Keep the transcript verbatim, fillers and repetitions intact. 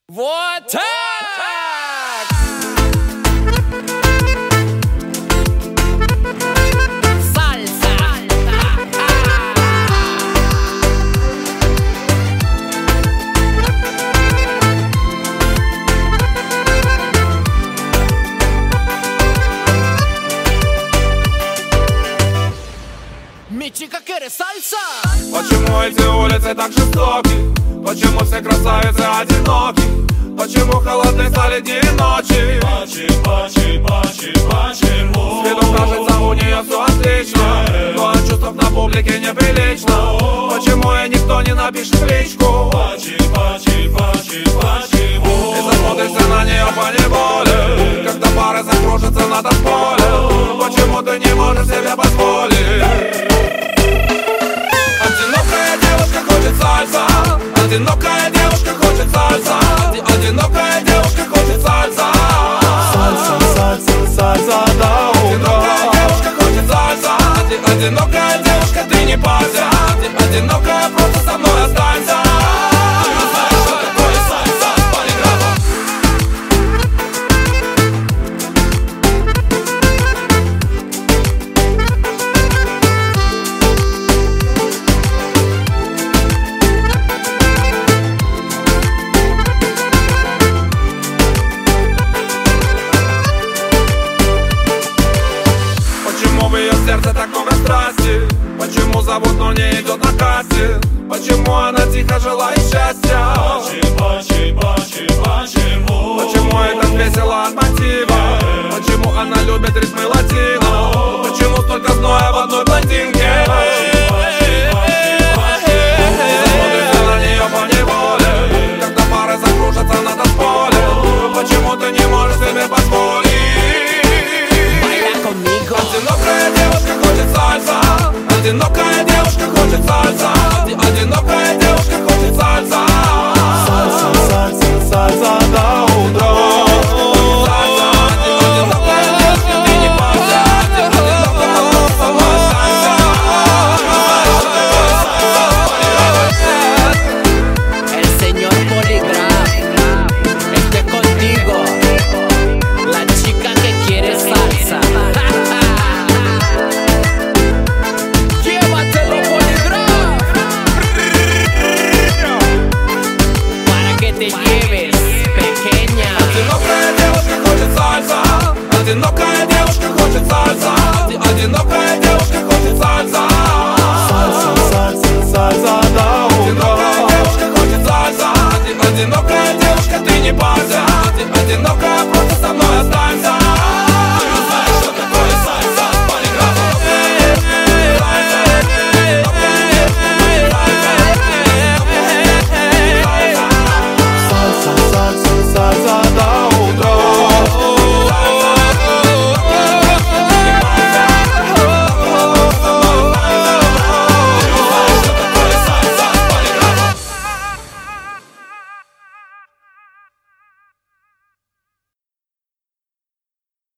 Вот так! Сальса! Мечи, как эре, сальса! Почему эти улицы так жестоки? Почему все красавицы одиноки? Почему холодные стали дни и ночи? Почему, почему, почему, почему? С виду кажется, у нее все отлично, но от чувств на публике неприлично. Почему ей никто не напишет в личку? Почему, почему, почему, почему? И засмотришься на нее поневоле, когда пары закружатся на танцполе. Почему ты не можешь себе позволить? Одинокая девушка хочет сальса. Одинокая девушка хочет сальса. Одинокая девушка хочет сальса. Сальса, сальса, сальса до Одинокая утра. девушка хочет сальса. Одинокая девушка, ты не парься. Одинокая, просто со мной останься. Ты не знаешь, что такое сальса. Полиграфа. Почему в ее сердце так много страсти? Почему зовут, но не идет на кассе? Почему она тихо желает счастья? Почему, почему, почему, почему? Почему ей так весело от мотива? Почему она любит ритмы латино? Почему столько зноя в одной блондинке?